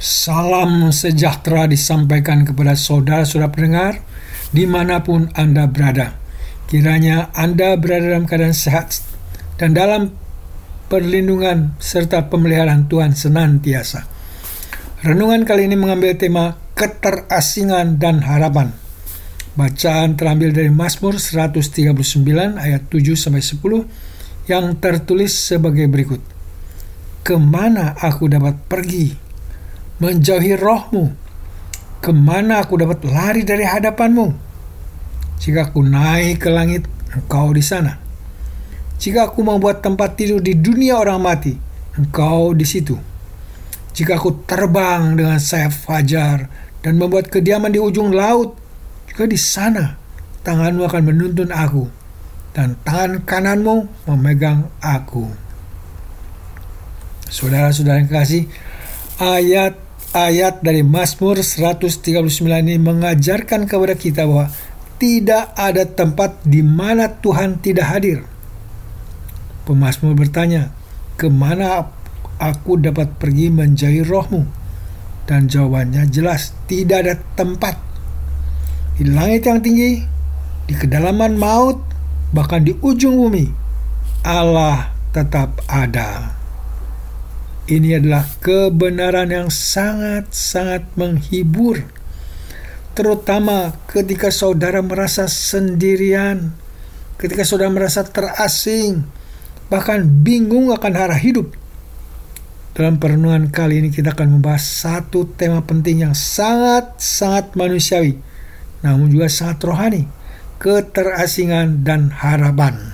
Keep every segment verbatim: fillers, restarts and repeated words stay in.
Salam sejahtera disampaikan kepada saudara-saudara pendengar dimanapun Anda berada. Kiranya Anda berada dalam keadaan sehat dan dalam perlindungan serta pemeliharaan Tuhan senantiasa. Renungan kali ini mengambil tema keterasingan dan harapan. Bacaan terambil dari Mazmur seratus tiga puluh sembilan ayat tujuh sampai sepuluh yang tertulis sebagai berikut. Kemana aku dapat pergi menjauhi rohmu? Kemana aku dapat lari dari hadapanmu? Jika aku naik ke langit, engkau di sana. Jika aku membuat tempat tidur di dunia orang mati, engkau di situ. Jika aku terbang dengan sayap fajar dan membuat kediaman di ujung laut, juga di sana tanganmu akan menuntun aku dan tangan kananmu memegang aku. Saudara-saudara yang kasih, ayat-ayat dari Mazmur seratus tiga puluh sembilan ini mengajarkan kepada kita bahwa tidak ada tempat di mana Tuhan tidak hadir. Pemazmur bertanya, kemana aku dapat pergi menjauhi rohmu? Dan jawabannya jelas, tidak ada tempat. Di langit yang tinggi, di kedalaman maut, bahkan di ujung bumi, Allah tetap ada. Ini adalah kebenaran yang sangat-sangat menghibur, terutama ketika saudara merasa sendirian, ketika saudara merasa terasing, bahkan bingung akan arah hidup. Dalam perenungan kali ini kita akan membahas satu tema penting yang sangat-sangat manusiawi, namun juga sangat rohani, keterasingan dan harapan.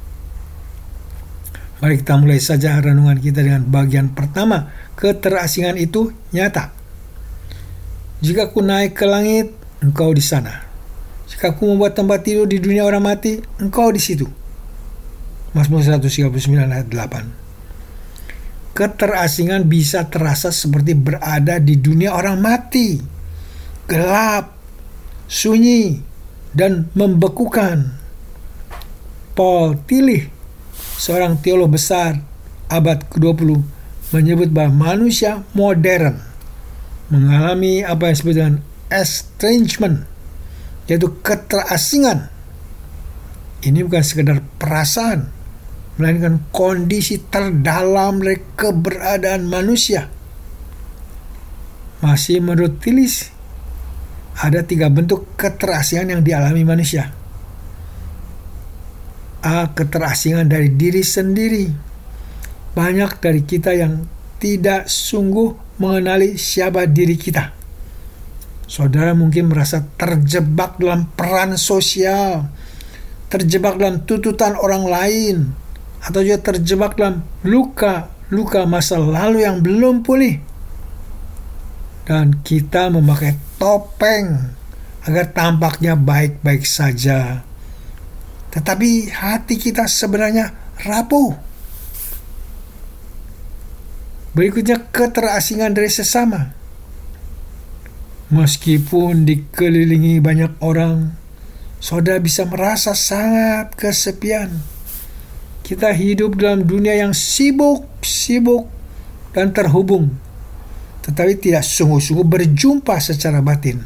Mari kita mulai saja renungan kita dengan bagian pertama. Keterasingan itu nyata. Jika aku naik ke langit, engkau di sana. Jika aku membuat tempat tidur di dunia orang mati, engkau di situ. Mazmur seratus tiga puluh sembilan ayat delapan. Keterasingan bisa terasa seperti berada di dunia orang mati. Gelap, sunyi, dan membekukan. Paul Tillich, seorang teolog besar abad kedua puluh, menyebut bahwa manusia modern mengalami apa yang disebut dengan estrangement, yaitu keterasingan. Ini bukan sekedar perasaan, melainkan kondisi terdalam dari keberadaan manusia. Masih menurut Tillich, ada tiga bentuk keterasingan yang dialami manusia. A. Keterasingan dari diri sendiri. Banyak dari kita yang tidak sungguh mengenali siapa diri kita. Saudara mungkin merasa terjebak dalam peran sosial, terjebak dalam tuntutan orang lain, atau juga terjebak dalam luka-luka masa lalu yang belum pulih. Dan kita memakai topeng agar tampaknya baik-baik saja. Tetapi hati kita sebenarnya rapuh. Berikutnya, keterasingan dari sesama. Meskipun dikelilingi banyak orang, saudara bisa merasa sangat kesepian. Kita hidup dalam dunia yang sibuk-sibuk dan terhubung, tetapi tidak sungguh-sungguh berjumpa secara batin.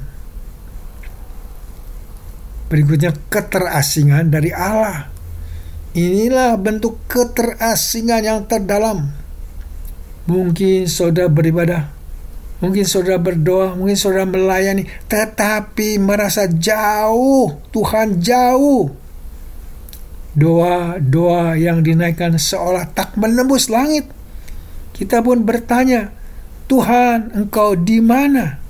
Berikutnya, keterasingan dari Allah. Inilah bentuk keterasingan yang terdalam. Mungkin saudara beribadah, mungkin saudara berdoa, mungkin saudara melayani, tetapi merasa jauh, Tuhan jauh. Doa-doa yang dinaikkan seolah tak menembus langit. Kita pun bertanya, Tuhan, Engkau di mana?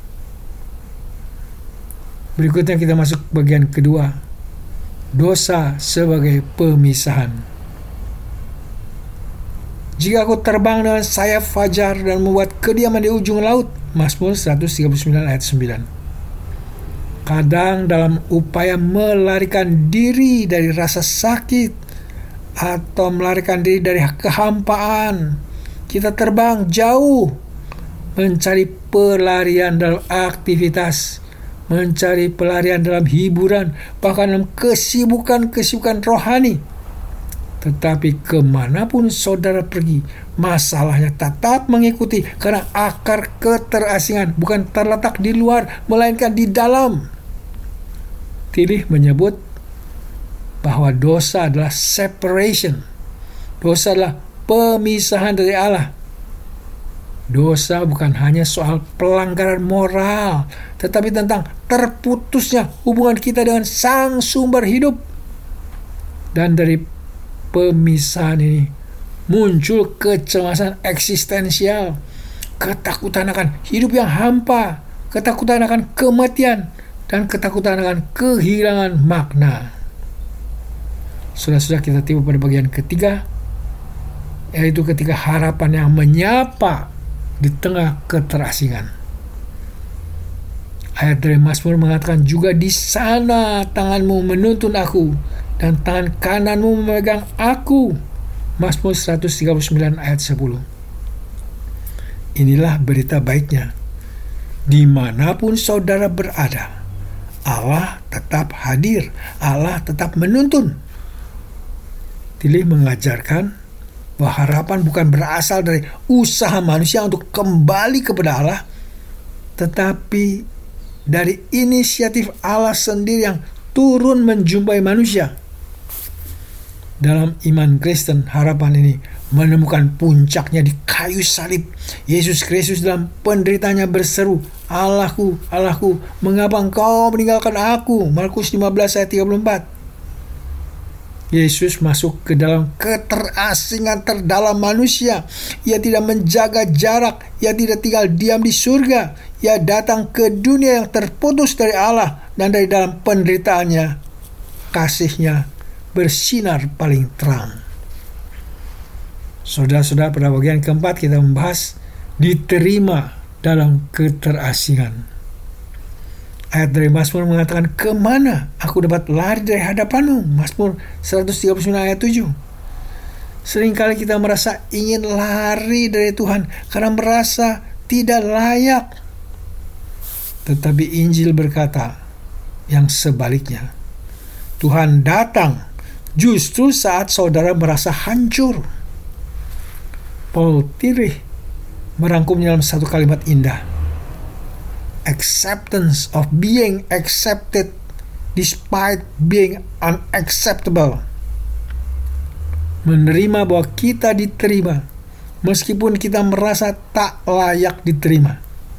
Berikutnya kita masuk bagian kedua, dosa sebagai pemisahan. Jika aku terbang dengan sayap fajar dan membuat kediaman di ujung laut, Mazmur seratus tiga puluh sembilan ayat sembilan. Kadang dalam upaya melarikan diri dari rasa sakit atau melarikan diri dari kehampaan, kita terbang jauh mencari pelarian dalam aktivitas, mencari pelarian dalam hiburan, bahkan dalam kesibukan-kesibukan rohani. Tetapi kemanapun saudara pergi, masalahnya tetap mengikuti, karena akar keterasingan bukan terletak di luar, melainkan di dalam. Tilih menyebut bahwa dosa adalah separation. Dosa adalah pemisahan dari Allah. Dosa bukan hanya soal pelanggaran moral, tetapi tentang terputusnya hubungan kita dengan Sang Sumber hidup. Dan dari pemisahan ini muncul kecemasan eksistensial, ketakutan akan hidup yang hampa, ketakutan akan kematian, dan ketakutan akan kehilangan makna. Sudah-sudah kita tiba pada bagian ketiga, yaitu ketika harapan yang menyapa di tengah keterasingan. Ayat dari Mazmur mengatakan, juga di sana tanganmu menuntun aku, dan tangan kananmu memegang aku. Mazmur seratus tiga puluh sembilan ayat sepuluh. Inilah berita baiknya. Dimanapun saudara berada, Allah tetap hadir, Allah tetap menuntun. Tilih mengajarkan bahwa harapan bukan berasal dari usaha manusia untuk kembali kepada Allah, tetapi dari inisiatif Allah sendiri yang turun menjumpai manusia. Dalam iman Kristen, harapan ini menemukan puncaknya di kayu salib. Yesus Kristus dalam penderitaannya berseru, Allahku, Allahku, mengapa engkau meninggalkan aku? Markus lima belas ayat tiga puluh empat. Yesus masuk ke dalam keterasingan terdalam manusia. Ia tidak menjaga jarak. Ia tidak tinggal diam di surga. Ia datang ke dunia yang terputus dari Allah, dan dari dalam penderitaannya, kasihnya bersinar paling terang. Saudara-saudara, pada bagian keempat kita membahas diterima dalam keterasingan. Ayat dari Mazmur mengatakan, kemana aku dapat lari dari hadapanmu? Mazmur seratus tiga puluh sembilan ayat tujuh. Seringkali kita merasa ingin lari dari Tuhan karena merasa tidak layak. Tetapi Injil berkata yang sebaliknya. Tuhan datang justru saat saudara merasa hancur. Paul Tillich merangkumnya dalam satu kalimat indah. Acceptance of being accepted despite being unacceptable. Menerima bahwa kita diterima meskipun kita merasa tak layak diterima.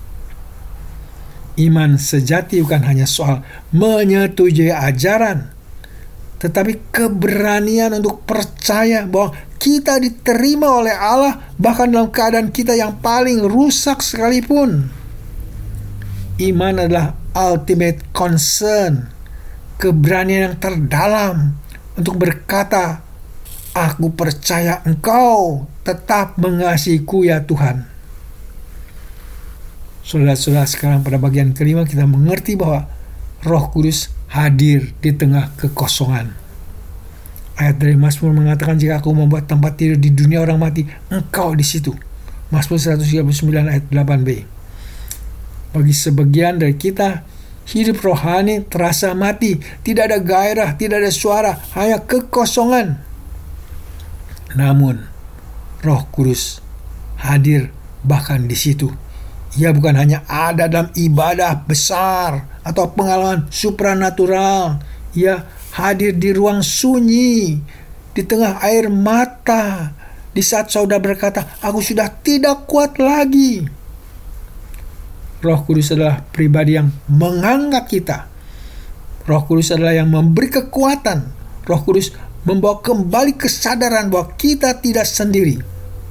Iman sejati bukan hanya soal menyetujui ajaran, tetapi keberanian untuk percaya bahwa kita diterima oleh Allah bahkan dalam keadaan kita yang paling rusak sekalipun. Iman adalah ultimate concern, keberanian yang terdalam untuk berkata, aku percaya engkau tetap mengasihiku ya Tuhan. Saudara-saudara, sekarang pada bagian kelima kita mengerti bahwa Roh Kudus hadir di tengah kekosongan. Ayat dari Mazmur mengatakan, jika aku membuat tempat tidur di dunia orang mati, engkau di situ. Mazmur seratus tiga puluh sembilan ayat delapan b. Bagi sebagian dari kita, hidup rohani terasa mati, tidak ada gairah, tidak ada suara, hanya kekosongan. Namun, Roh Kudus hadir bahkan di situ. Ia bukan hanya ada dalam ibadah besar atau pengalaman supranatural. Ia hadir di ruang sunyi, di tengah air mata, di saat saudara berkata, aku sudah tidak kuat lagi. Roh Kudus adalah pribadi yang mengangkat kita. Roh Kudus adalah yang memberi kekuatan. Roh Kudus membawa kembali kesadaran bahwa kita tidak sendiri.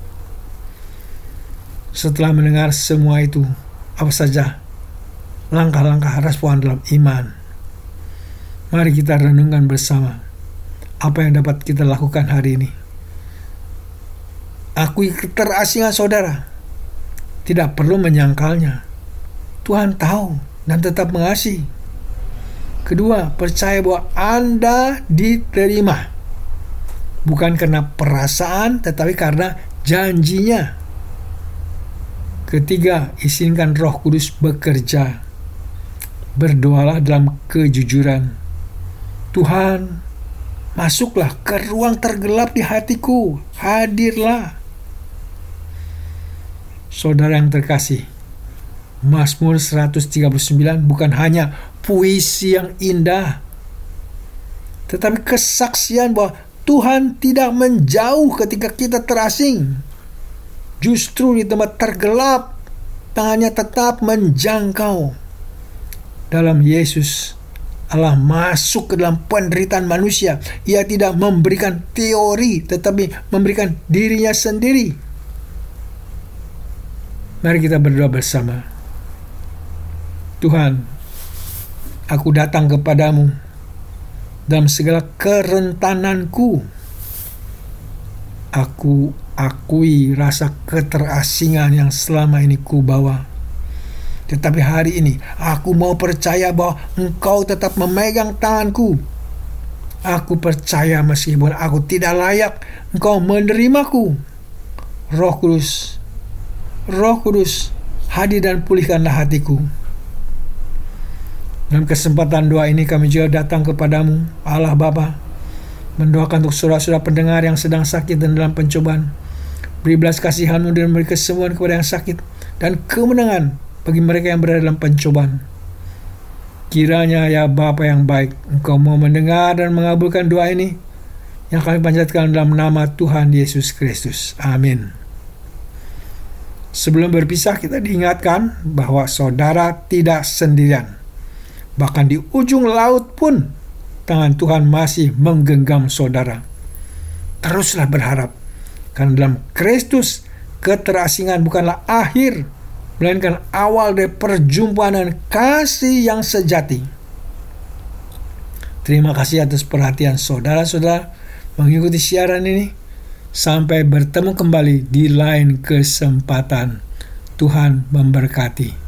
Setelah mendengar semua itu, apa saja langkah-langkah respon dalam iman? Mari kita renungkan bersama apa yang dapat kita lakukan hari ini. Akui keterasingan saudara. Tidak perlu menyangkalnya. Tuhan tahu dan tetap mengasihi. Kedua, percaya bahwa Anda diterima. Bukan karena perasaan, tetapi karena janjinya. Ketiga, izinkan Roh Kudus bekerja. Berdoalah dalam kejujuran. Tuhan, Masuklah ke ruang tergelap di hatiku. Hadirlah. Saudara yang terkasih, Mazmur seratus tiga puluh sembilan bukan hanya puisi yang indah, tetapi kesaksian bahwa Tuhan tidak menjauh ketika kita terasing. Justru di tempat tergelap, tangannya tetap menjangkau. Dalam Yesus, Allah masuk ke dalam penderitaan manusia. Ia tidak memberikan teori, tetapi memberikan dirinya sendiri. Mari kita berdoa bersama. Tuhan, aku datang kepadamu dalam segala kerentananku. Aku akui rasa keterasingan yang selama ini ku bawa. Tetapi hari ini aku mau percaya bahwa Engkau tetap memegang tanganku. Aku percaya meskipun aku tidak layak, Engkau menerimaku. Roh Kudus, Roh Kudus, hadir dan pulihkanlah hatiku. Dalam kesempatan doa ini kami juga datang kepadamu, Allah Bapa, mendoakan untuk saudara-saudara pendengar yang sedang sakit dan dalam pencobaan. Beri belas kasihan-Mu dan beri kesembuhan kepada yang sakit dan kemenangan bagi mereka yang berada dalam pencobaan. Kiranya ya Bapa yang baik, Engkau mau mendengar dan mengabulkan doa ini yang kami panjatkan dalam nama Tuhan Yesus Kristus. Amin. Sebelum berpisah, kita diingatkan bahwa saudara tidak sendirian. Bahkan di ujung laut pun tangan Tuhan masih menggenggam saudara. Teruslah berharap, karena dalam Kristus keterasingan bukanlah akhir, melainkan awal dari perjumpaan dan kasih yang sejati. Terima kasih atas perhatian saudara-saudara mengikuti siaran ini. Sampai bertemu kembali di lain kesempatan. Tuhan memberkati.